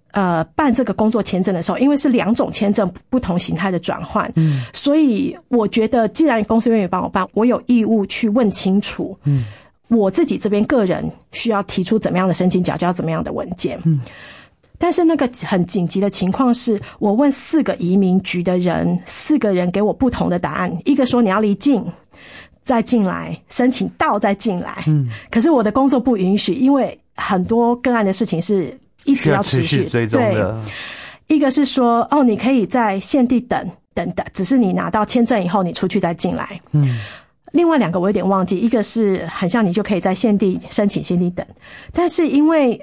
办这个工作签证的时候，因为是2种签证不同形态的转换，所以我觉得既然公司愿意帮我办，我有义务去问清楚，我自己这边个人需要提出怎么样的申请，缴交怎么样的文件。但是那个很紧急的情况是，我问4个移民局的人，4个人给我不同的答案。一个说你要离境再进来，申请到再进来。可是我的工作不允许，因为很多个案的事情是一直要持续追踪的。 对，一个是说你可以在现地等，只是你拿到签证以后你出去再进来。另外2个我有点忘记，一个是很像你就可以在现地申请现地等，但是因为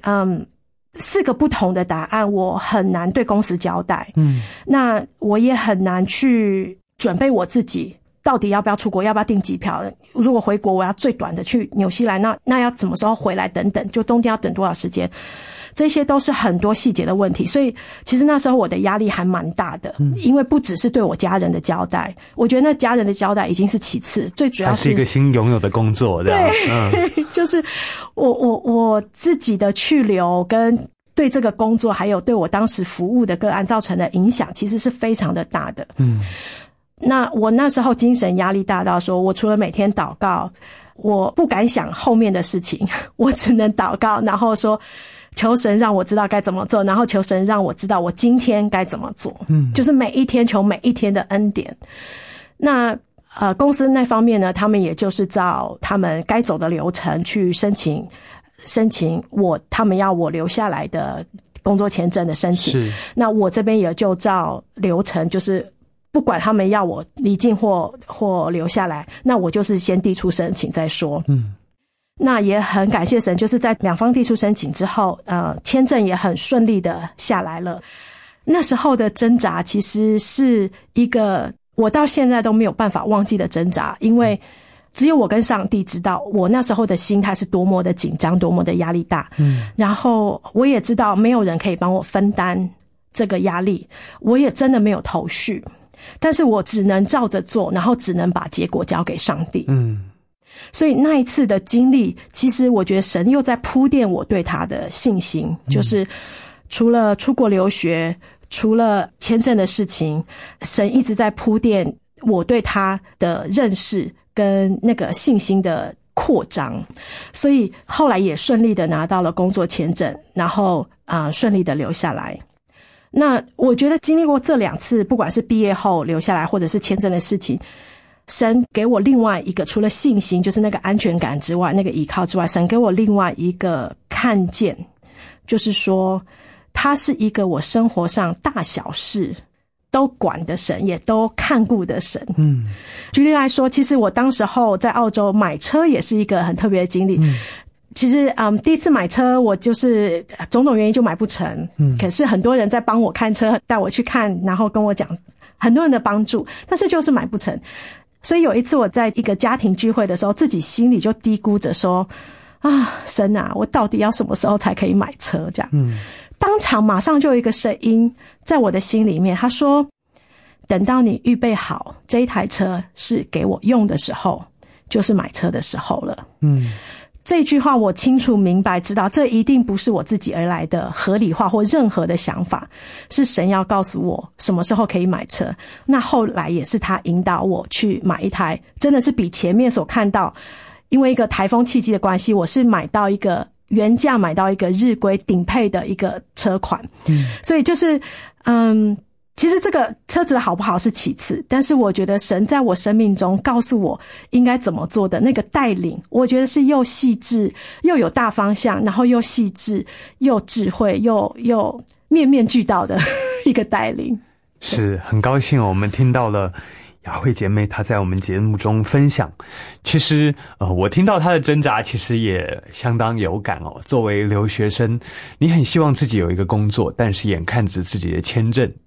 4个不同的答案，我很难对公司交代。那我也很难去准备我自己到底要不要出国，要不要订机票。如果回国我要最短的去纽西兰，那要什么时候回来等等，就中间要等多少时间，这些都是很多细节的问题。所以其实那时候我的压力还蛮大的，因为不只是对我家人的交代，我觉得那家人的交代已经是其次，最主要是还是一个新拥有的工作这样。 对，就是我自己的去留跟对这个工作还有对我当时服务的个案造成的影响其实是非常的大的。那我那时候精神压力大到说，我除了每天祷告，我不敢想后面的事情，我只能祷告，然后说求神让我知道该怎么做，然后求神让我知道我今天该怎么做。就是每一天求每一天的恩典。那公司那方面呢，他们也就是照他们该走的流程去申请他们要我留下来的工作签证的申请。那我这边也就照流程，就是不管他们要我离境或留下来，那我就是先递出申请再说。那也很感谢神，就是在2方递出申请之后，签证也很顺利的下来了。那时候的挣扎其实是一个我到现在都没有办法忘记的挣扎，因为只有我跟上帝知道我那时候的心态是多么的紧张，多么的压力大。然后我也知道没有人可以帮我分担这个压力，我也真的没有头绪，但是我只能照着做，然后只能把结果交给上帝。所以那一次的经历，其实我觉得神又在铺垫我对他的信心，就是除了出国留学，除了签证的事情，神一直在铺垫我对他的认识跟那个信心的扩张。所以后来也顺利的拿到了工作签证，然后顺利的留下来。那我觉得经历过这2次，不管是毕业后留下来或者是签证的事情，神给我另外一个，除了信心就是那个安全感之外，那个依靠之外，神给我另外一个看见，就是说他是一个我生活上大小事都管的神，也都看顾的神。举例来说，其实我当时候在澳洲买车也是一个很特别的经历。其实第一次买车我就是种种原因就买不成，可是很多人在帮我看车，带我去看，然后跟我讲很多人的帮助，但是就是买不成。所以有一次我在一个家庭聚会的时候，自己心里就嘀咕着说神啊，我到底要什么时候才可以买车这样。当场马上就有一个声音在我的心里面，他说等到你预备好这一台车是给我用的时候，就是买车的时候了。这句话我清楚明白知道，这一定不是我自己而来的合理化或任何的想法，是神要告诉我什么时候可以买车。那后来也是他引导我去买一台，真的是比前面所看到，因为一个台风契机的关系，我是买到一个原价买到一个日规顶配的一个车款。所以就是其实这个车子好不好是其次，但是我觉得神在我生命中告诉我应该怎么做的那个带领，我觉得是又细致又有大方向，然后又细致又智慧又面面俱到的一个带领。 是很高兴我们听到了雅慧姐妹她在我们节目中分享。其实我听到她的挣扎其实也相当有感哦。作为留学生，你很希望自己有一个工作，但是眼看着自己的签证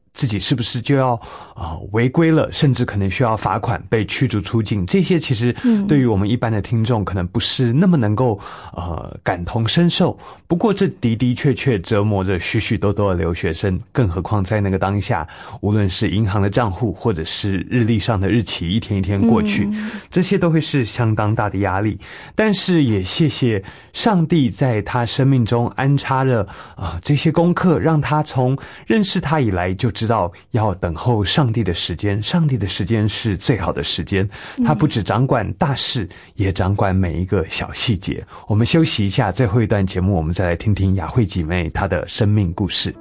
自己是不是就要违规了，甚至可能需要罚款被驱逐出境，这些其实对于我们一般的听众可能不是那么能够感同身受。不过这的的确确折磨着许许多多的留学生，更何况在那个当下，无论是银行的账户或者是日历上的日期一天一天过去，这些都会是相当大的压力。但是也谢谢上帝在他生命中安插了这些功课，让他从认识他以来就知道要等候上帝的时间，上帝的时间是最好的时间，他不只掌管大事，也掌管每一个小细节。我们休息一下，最后一段节目我们再来听听雅慧姐妹她的生命故事。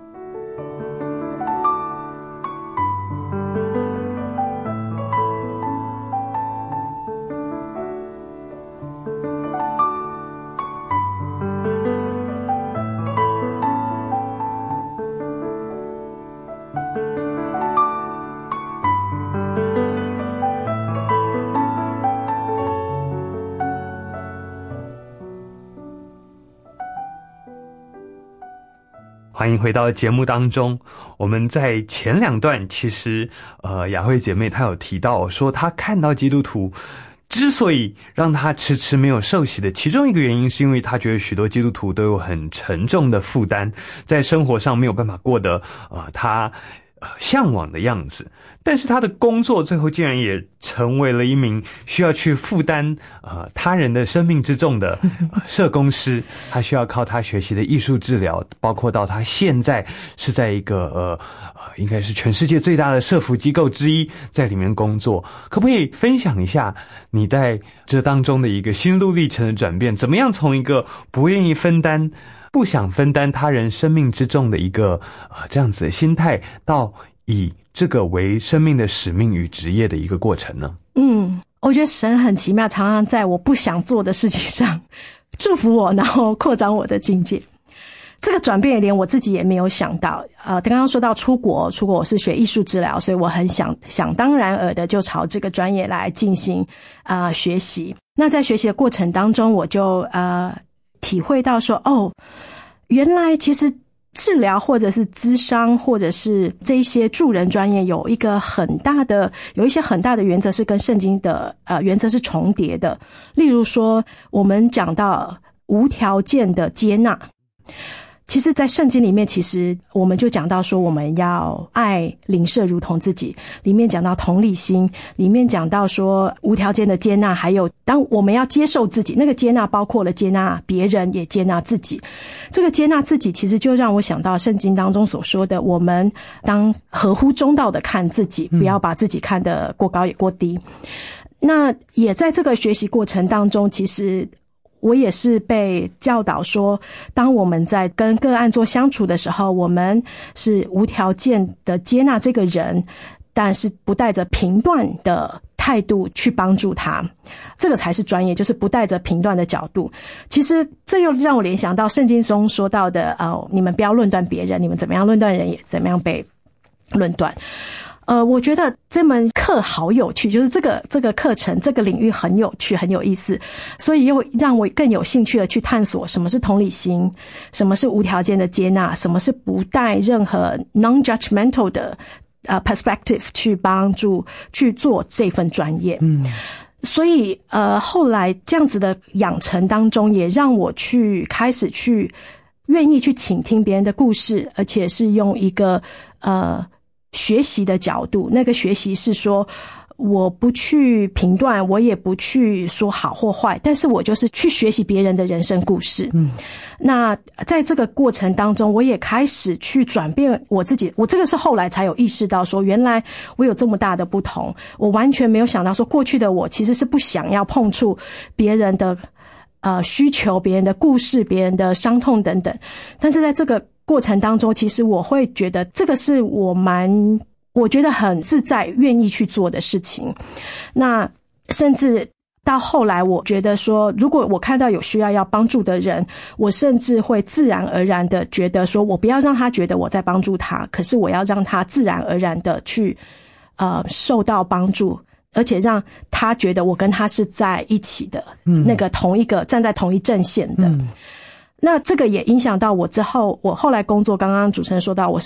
欢迎回到节目当中。我们在前两段其实雅慧姐妹她有提到说，她看到基督徒之所以让她迟迟没有受洗的其中一个原因，是因为她觉得许多基督徒都有很沉重的负担，在生活上没有办法过得她向往的样子。但是他的工作最后竟然也成为了一名需要去负担他人的生命之重的社工师。他需要靠他学习的艺术治疗，包括到他现在是在一个应该是全世界最大的社福机构之一，在里面工作。可不可以分享一下你在这当中的一个心路历程的转变，怎么样从一个不愿意分担、不想分担他人生命之重的一个这样子的心态，到以这个为生命的使命与职业的一个过程呢？ 我觉得神很奇妙，常常在我不想做的事情上祝福我，然后扩张我的境界。这个转变也连我自己也没有想到。刚刚说到出国我是学艺术治疗，所以我很想当然尔的就朝这个专业来进行学习。那在学习的过程当中，我就体会到说，原来其实治疗或者是咨商或者是这些助人专业有一些很大的原则是跟圣经的原则是重叠的。例如说我们讲到无条件的接纳，其实在圣经里面，其实我们就讲到说我们要爱邻舍如同自己，里面讲到同理心，里面讲到说无条件的接纳，还有当我们要接受自己，那个接纳包括了接纳别人也接纳自己。这个接纳自己其实就让我想到圣经当中所说的，我们当合乎中道的看自己，不要把自己看得过高也过低。那也在这个学习过程当中，其实我也是被教导说，当我们在跟个案做相处的时候，我们是无条件的接纳这个人，但是不带着评断的态度去帮助他，这个才是专业，就是不带着评断的角度。其实这又让我联想到圣经中说到的你们不要论断别人，你们怎么样论断人，也怎么样被论断。我觉得这门课好有趣，就是这个课程这个领域很有趣很有意思，所以又让我更有兴趣的去探索什么是同理心，什么是无条件的接纳，什么是不带任何 non-judgmental 的perspective 去帮助去做这份专业。所以后来这样子的养成当中，也让我开始去愿意去倾听别人的故事，而且是用一个学习的角度。那个学习是说我不去评断，我也不去说好或坏，但是我就是去学习别人的人生故事。那在这个过程当中，我也开始去转变我自己。我这个是后来才有意识到说，原来我有这么大的不同。我完全没有想到说，过去的我其实是不想要碰触别人的需求，别人的故事，别人的伤痛等等。但是在这个过程当中，其实我会觉得这个是我觉得很自在愿意去做的事情。那甚至到后来，我觉得说，如果我看到有需要帮助的人，我甚至会自然而然的觉得说，我不要让他觉得我在帮助他，可是我要让他自然而然的去受到帮助，而且让他觉得我跟他是在一起的，那个同一个站在同一阵线的。那这个也影响到我之后，我后来工作，刚刚主持人说到，我是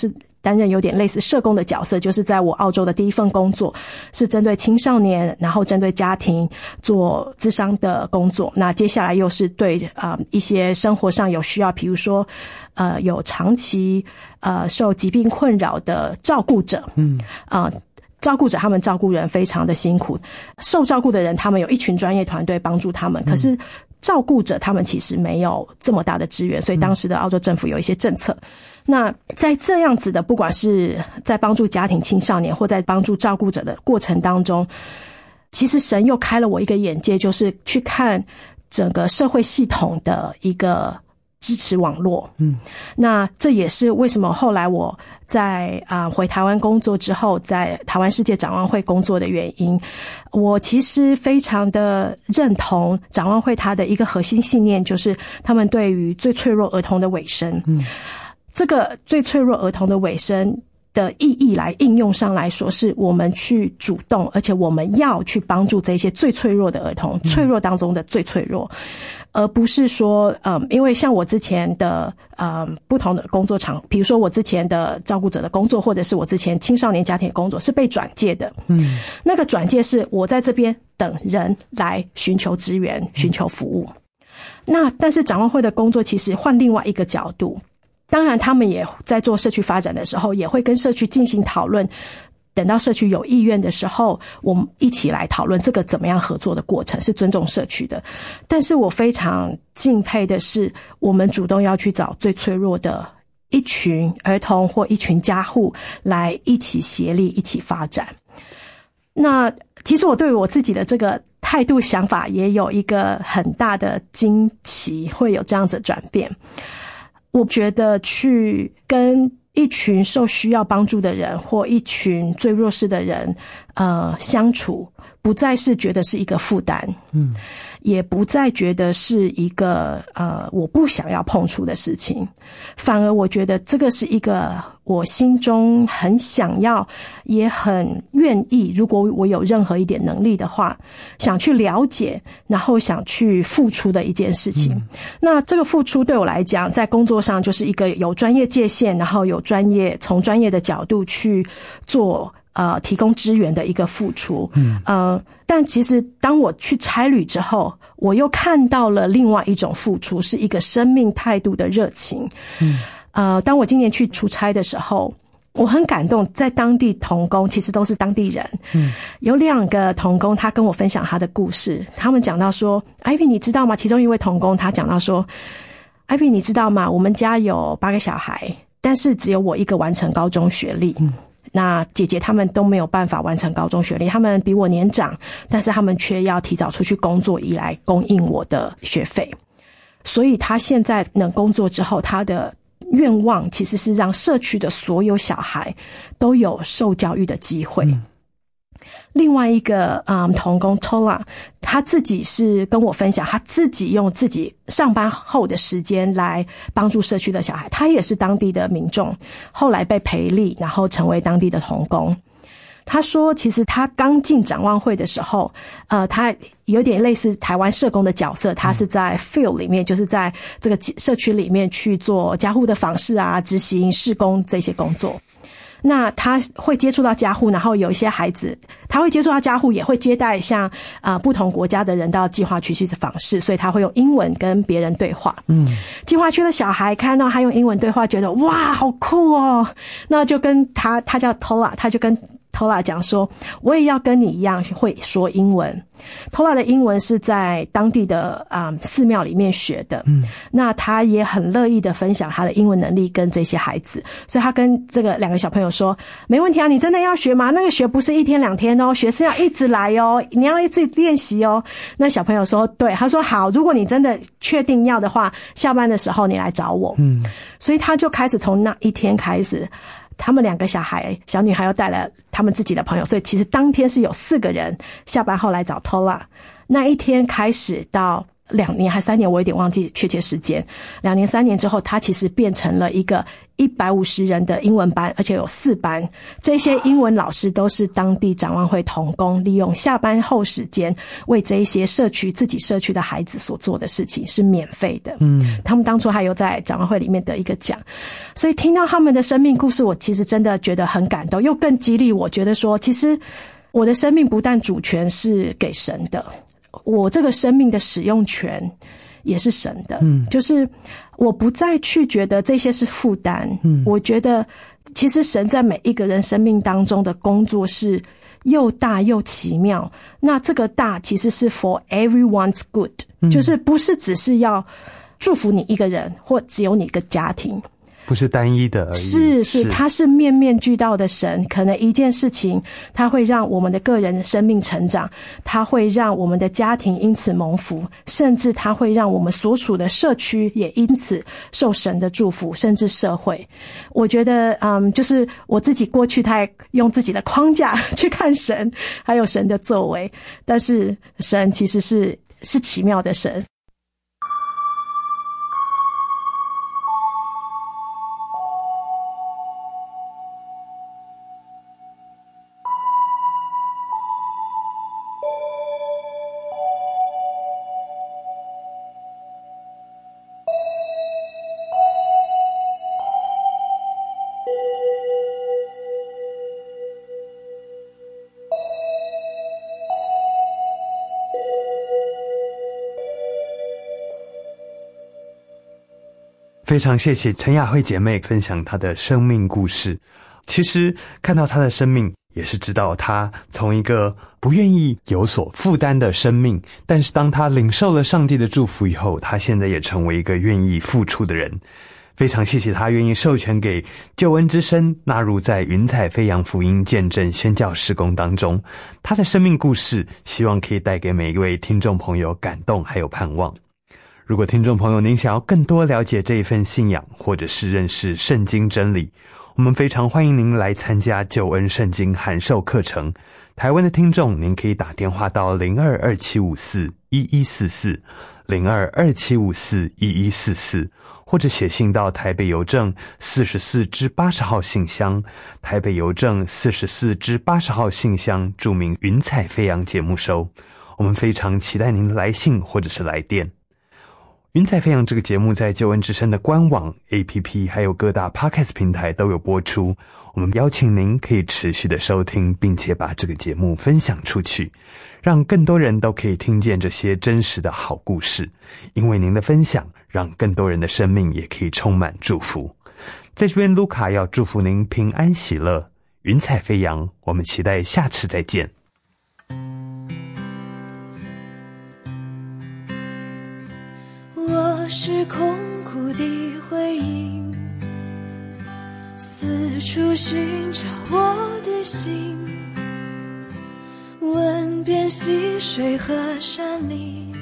担任有点类似社工的角色，就是在我澳洲的第一份工作是针对青少年，然后针对家庭做咨商的工作。那接下来又是对一些生活上有需要，比如说有长期受疾病困扰的照顾者，照顾者他们照顾人非常的辛苦，受照顾的人他们有一群专业团队帮助他们，可是照顾者他们其实没有这么大的资源，所以当时的澳洲政府有一些政策。那在这样子的不管是在帮助家庭青少年或在帮助照顾者的过程当中，其实神又开了我一个眼界，就是去看整个社会系统的一个支持网络。那这也是为什么后来我在回台湾工作之后，在台湾世界展望会工作的原因。我其实非常的认同展望会它的一个核心信念，就是他们对于最脆弱儿童的委身。这个最脆弱儿童的委身的意义来应用上来说，是我们去主动，而且我们要去帮助这些最脆弱的儿童，脆弱当中的最脆弱，而不是说因为像我之前的不同的工作场，比如说我之前的照顾者的工作，或者是我之前青少年家庭的工作是被转介的。那个转介是我在这边等人来寻求资源，寻求服务。那但是展望会的工作其实换另外一个角度，当然他们也在做社区发展的时候也会跟社区进行讨论，等到社区有意愿的时候，我们一起来讨论这个怎么样合作的过程，是尊重社区的。但是我非常敬佩的是，我们主动要去找最脆弱的一群儿童或一群家户来一起协力，一起发展。那其实我对我自己的这个态度想法也有一个很大的惊奇，会有这样子的转变。我觉得去跟一群受需要帮助的人或一群最弱势的人相处，不再是觉得是一个负担，也不再觉得是一个我不想要碰触的事情，反而我觉得这个是一个我心中很想要也很愿意，如果我有任何一点能力的话，想去了解然后想去付出的一件事情。那这个付出对我来讲，在工作上就是一个有专业界限，然后有专业，从专业的角度去做提供支援的一个付出。但其实当我去差旅之后，我又看到了另外一种付出，是一个生命态度的热情。当我今年去出差的时候，我很感动，在当地同工其实都是当地人。有2个同工他跟我分享他的故事，他们讲到说 Ivy 你知道吗，其中一位同工他讲到说 Ivy 你知道吗，我们家有8个小孩，但是只有我一个完成高中学历。那姐姐他们都没有办法完成高中学历，他们比我年长，但是他们却要提早出去工作以来供应我的学费。所以他现在能工作之后，他的愿望其实是让社区的所有小孩都有受教育的机会。另外一个同工 Tola， 他自己是跟我分享，他自己用自己上班后的时间来帮助社区的小孩，他也是当地的民众，后来被培力，然后成为当地的同工。他说其实他刚进展望会的时候他有点类似台湾社工的角色，他是在 field 里面，就是在这个社区里面去做家户的访视执行事工这些工作。那他会接触到家户，然后有一些孩子他会接触到家户，也会接待像不同国家的人到计划区去访视，所以他会用英文跟别人对话。计划区的小孩看到他用英文对话，觉得哇好酷哦，那就跟他叫 Tola， 他就跟Tola 讲说，我也要跟你一样会说英文。Tola 的英文是在当地的寺庙里面学的。那他也很乐意的分享他的英文能力跟这些孩子，所以他跟这个2个小朋友说，没问题啊，你真的要学吗？那个学不是1天2天哦，学是要一直来哦，你要一直练习哦。那小朋友说对，他说好，如果你真的确定要的话，下班的时候你来找我。所以他就开始从那一天开始，他们2个小女孩又带了他们自己的朋友，所以其实当天是有4个人下班后来找 Tola。那一天开始到 2年还3年，我有点忘记确切时间。2年3年之后，他其实变成了一个150人的英文班，而且有4班。这些英文老师都是当地展望会同工，利用下班后时间为这一些自己社区的孩子所做的事情是免费的。他们当初还有在展望会里面得一个奖。所以听到他们的生命故事，我其实真的觉得很感动，又更激励我觉得说，其实我的生命不但主权是给神的，我这个生命的使用权也是神的。就是我不再去觉得这些是负担。我觉得其实神在每一个人生命当中的工作是又大又奇妙。那这个大其实是 for everyone's good，就是不是只是要祝福你一个人或只有你一个家庭， 不是单一的而已。是，他是面面俱到的神。可能一件事情，他会让我们的个人生命成长，他会让我们的家庭因此蒙福，甚至他会让我们所处的社区也因此受神的祝福，甚至社会。我觉得就是我自己过去太用自己的框架去看神还有神的作为，但是神其实是奇妙的神。 非常谢谢陈雅慧姐妹分享她的生命故事。其实看到她的生命，也是知道她从一个不愿意有所负担的生命，但是当她领受了上帝的祝福以后，她现在也成为一个愿意付出的人。非常谢谢她愿意授权给救恩之声纳入在云彩飞扬福音见证宣教事工当中。她的生命故事希望可以带给每一位听众朋友感动还有盼望。如果听众朋友您想要更多了解这一份信仰，或者是认识圣经真理，我们非常欢迎您来参加救恩圣经函授课程。台湾的听众您可以打电话到0227541144 0227541144，或者写信到台北邮政44至80号信箱，台北邮政44至80号信箱，注明云彩飞扬节目收。我们非常期待您的来信或者是来电。云彩飞扬这个节目在救恩之声的官网 APP 还有各大 Podcast 平台都有播出，我们邀请您可以持续的收听，并且把这个节目分享出去，让更多人都可以听见这些真实的好故事。因为您的分享，让更多人的生命也可以充满祝福。在这边卢卡要祝福您平安喜乐，云彩飞扬，我们期待下次再见。 我是空谷的回音，四处寻找我的心，问遍溪水和山林，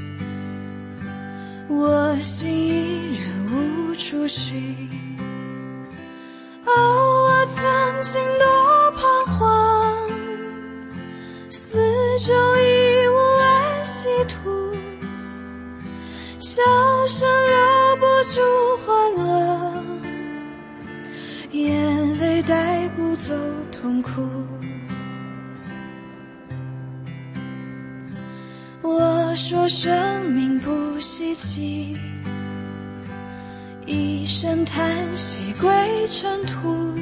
我心依然无处寻。我曾经多彷徨，四周已无安息土，笑声留不住欢乐，眼泪带不走痛苦。我说生命不稀奇，一声叹息归尘土，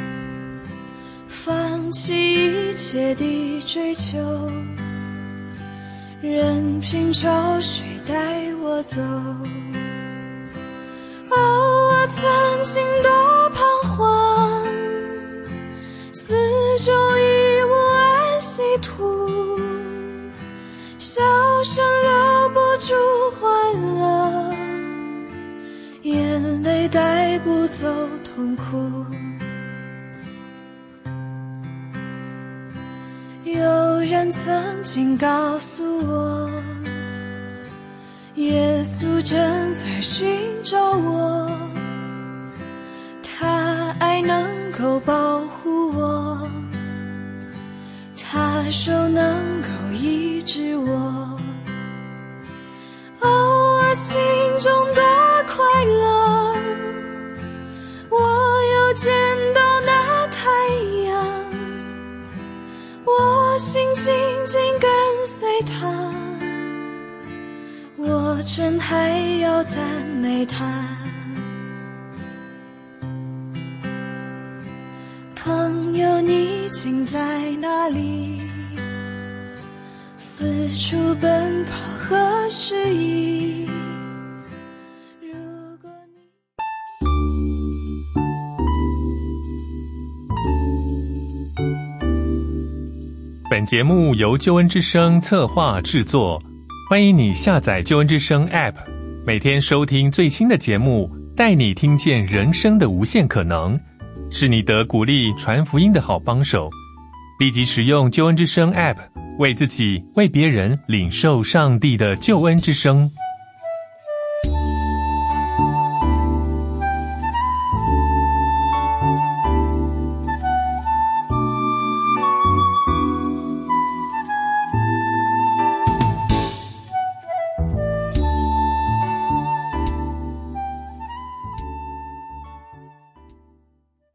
放弃一切的追求，任凭潮水带我走。我曾经多彷徨，四周已无安息土，笑声留不住欢乐，眼泪带不走痛苦。有人曾经告诉我，耶稣正在寻找我，他爱能够保护我，他手能够医治我。 心中的快乐，我又见到那太阳，我心紧紧跟随他，我真还要赞美他。朋友，你竟在哪里？四处奔跑何时已？如果本节目由救恩之声策划制作，欢迎你下载救恩之声 App， 每天收听最新的节目，带你听见人生的无限可能，是你得鼓励传福音的好帮手。立即使用救恩之声 App， 为自己为别人领受上帝的救恩之声。